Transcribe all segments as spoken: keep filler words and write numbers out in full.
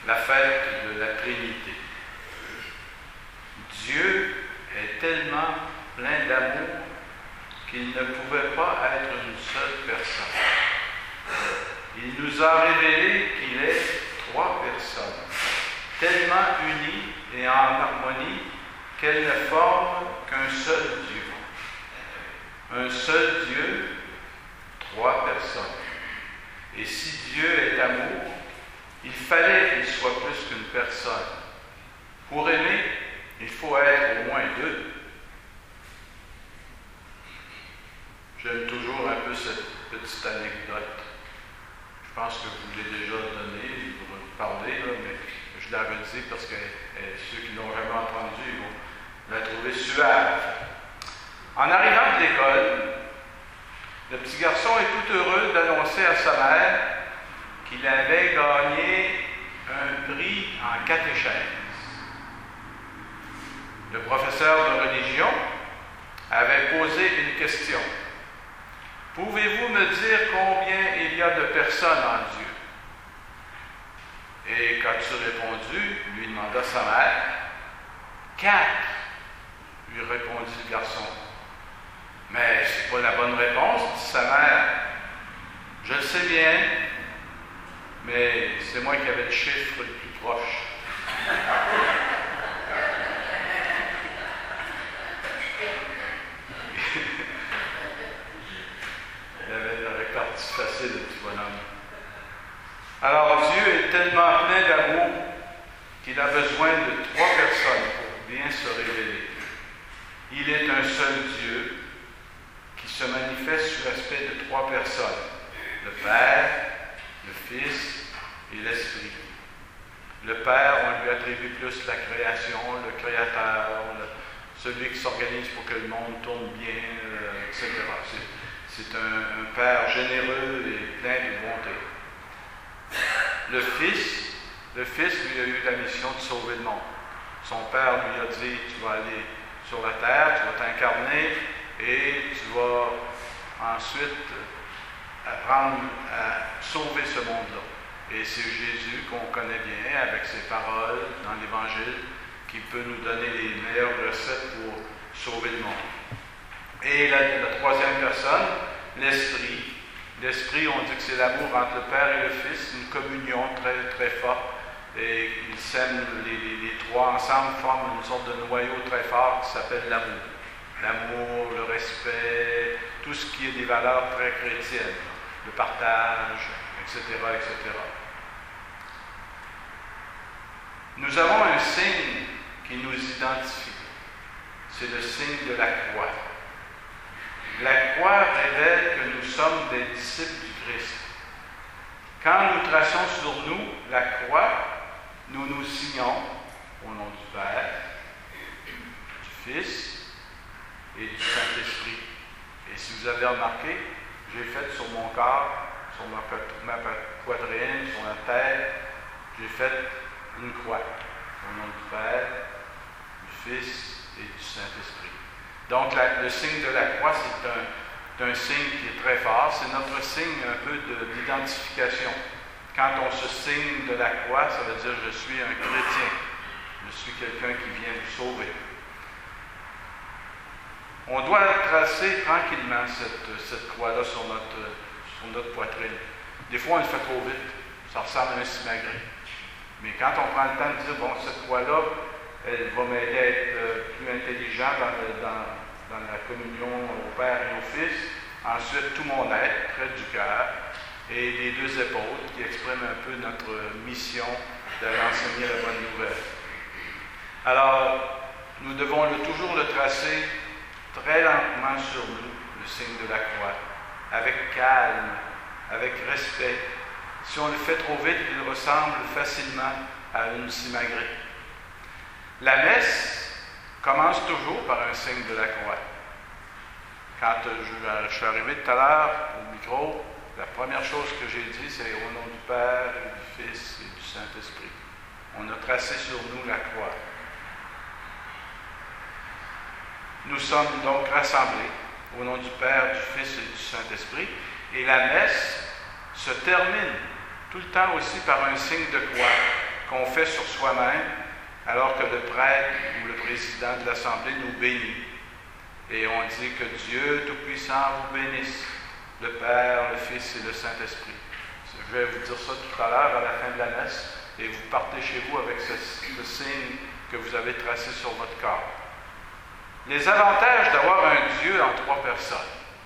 la fête de la Trinité. Dieu est tellement plein d'amour qu'il ne pouvait pas être une seule personne. Il nous a révélé qu'il est trois personnes, tellement unies et en harmonie qu'elles ne forment qu'un seul Dieu. Un seul Dieu, trois personnes. Et si Dieu est amour, il fallait qu'il soit plus qu'une personne. Pour aimer, il faut être au moins deux. J'aime toujours un peu cette petite anecdote. Je pense que je vous l'ai déjà donnée, vous en parlez, là, mais je la redis parce que euh, ceux qui ne l'ont jamais entendue, ils vont la trouver suave. En arrivant de l'école, le petit garçon est tout heureux d'annoncer à sa mère qu'il avait gagné un prix en catéchèse. Le professeur de religion avait posé une question. Pouvez-vous me dire combien il y a de personnes en Dieu? Et qu'as-tu répondu? Lui demanda sa mère. Quatre, lui répondit le garçon. Mais c'est pas la bonne réponse, dit sa mère. Je le sais bien, mais c'est moi qui avais le chiffre le plus proche. Il avait la répartie facile, le petit bonhomme. Alors Dieu est tellement plein d'amour qu'il a besoin de trois personnes pour bien se révéler. Il est un seul Dieu qui se manifeste sous l'aspect de trois personnes, le Père, le Fils et l'Esprit. Le Père, on lui attribue plus la création, le Créateur, le, celui qui s'organise pour que le monde tourne bien, euh, et cetera. C'est, c'est un, un Père généreux et plein de bonté. Le Fils, le Fils lui a eu la mission de sauver le monde. Son Père lui a dit, tu vas aller sur la terre, tu vas t'incarner et tu vas ensuite apprendre à sauver ce monde-là. Et c'est Jésus qu'on connaît bien avec ses paroles dans l'Évangile qui peut nous donner les meilleures recettes pour sauver le monde. Et la, la troisième personne, l'Esprit. L'Esprit, on dit que c'est l'amour entre le Père et le Fils, une communion très, très forte. Et ils s'aiment, les, les, les trois ensemble forment une sorte de noyau très fort qui s'appelle l'amour. L'amour, le respect, tout ce qui est des valeurs très chrétiennes, le partage, et cetera, et cetera. Nous avons un signe qui nous identifie. C'est le signe de la croix. La croix révèle que nous sommes des disciples du Christ. Quand nous traçons sur nous la croix, nous nous signons au nom du Père, du Fils et du Saint-Esprit. Et si vous avez remarqué, j'ai fait sur mon corps, sur ma, ma poitrine, sur la tête, j'ai fait une croix au nom du Père, du Fils et du Saint-Esprit. Donc, la, le signe de la croix, c'est un, un signe qui est très fort. C'est notre signe un peu de, d'identification. Quand on se signe de la croix, ça veut dire « je suis un chrétien ». Je suis quelqu'un qui vient vous sauver. On doit tracer tranquillement cette, cette croix-là sur notre, sur notre poitrine. Des fois, on le fait trop vite. Ça ressemble à un simagrée. Mais quand on prend le temps de dire « bon, cette croix-là, elle va m'aider à être euh, plus intelligent dans, le, dans, dans la communion au Père et au Fils. Ensuite, tout mon être, près du cœur, et les deux épaules qui expriment un peu notre mission d'enseigner la bonne nouvelle. Alors, nous devons le, toujours le tracer très lentement sur nous, le signe de la croix, avec calme, avec respect. Si on le fait trop vite, il ressemble facilement à une simagrée. La messe commence toujours par un signe de la croix. Quand je, je suis arrivé tout à l'heure au micro, la première chose que j'ai dit, c'est au nom du Père, et du Fils et du Saint-Esprit. On a tracé sur nous la croix. Nous sommes donc rassemblés au nom du Père, du Fils et du Saint-Esprit, et la messe se termine tout le temps aussi par un signe de croix. qu'on fait sur soi-même, alors que le prêtre ou le président de l'Assemblée nous bénit. Et on dit que Dieu Tout-Puissant vous bénisse, le Père, le Fils et le Saint-Esprit. Je vais vous dire ça tout à l'heure à la fin de la messe, et vous partez chez vous avec ce, ce signe que vous avez tracé sur votre corps. Les avantages d'avoir un Dieu en trois personnes.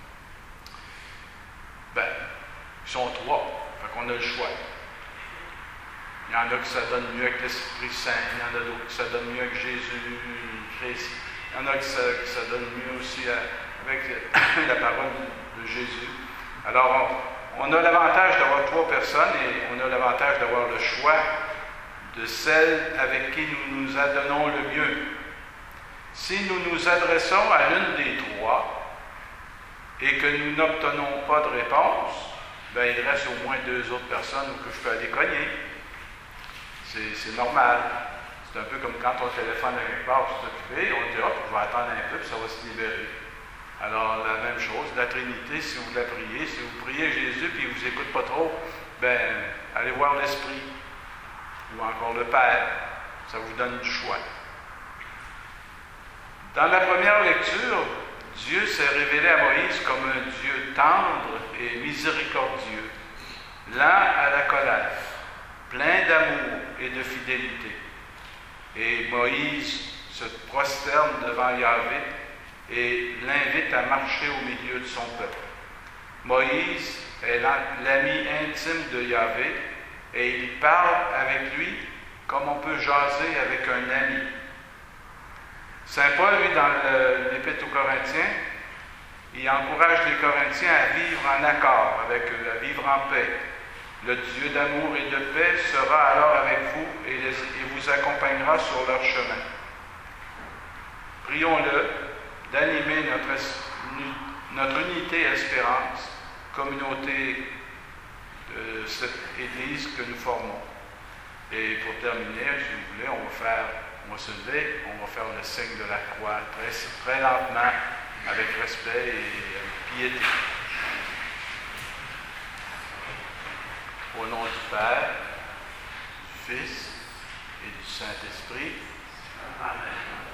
Ben, ils sont trois, fait qu'on a le choix. Il y en a que ça donne mieux avec l'Esprit Saint, il y en a d'autres que ça donne mieux avec Jésus, Christ. Il y en a que ça, que ça donne mieux aussi avec la parole de Jésus. Alors, on, on a l'avantage d'avoir trois personnes et on a l'avantage d'avoir le choix de celle avec qui nous nous adonnons le mieux. Si nous nous adressons à l'une des trois et que nous n'obtenons pas de réponse, bien, il reste au moins deux autres personnes que je peux aller cogner. C'est, c'est normal. C'est un peu comme quand on téléphone à quelque part, c'est occupé, on dit, hop, je vais attendre un peu, puis ça va se libérer. Alors, la même chose, la Trinité, si vous la priez, si vous priez Jésus, puis il ne vous écoute pas trop, bien, allez voir l'Esprit, ou encore le Père. Ça vous donne du choix. Dans la première lecture, Dieu s'est révélé à Moïse comme un Dieu tendre et miséricordieux, lent à la colère, plein d'amour et de fidélité. Et Moïse se prosterne devant Yahvé et l'invite à marcher au milieu de son peuple. Moïse est l'ami intime de Yahvé et il parle avec lui comme on peut jaser avec un ami. Saint Paul, lui, dans le, l'Épître aux Corinthiens, il encourage les Corinthiens à vivre en accord avec eux, à vivre en paix. Le Dieu d'amour et de paix sera alors avec vous et, les, et vous accompagnera sur leur chemin. Prions-le d'animer notre, notre unité espérance, communauté de cette Église que nous formons. Et pour terminer, si vous voulez, on va faire, on va se lever, on va faire le signe de la croix très, très lentement, avec respect et avec piété. Au nom du Père, du Fils et du Saint-Esprit. Amen.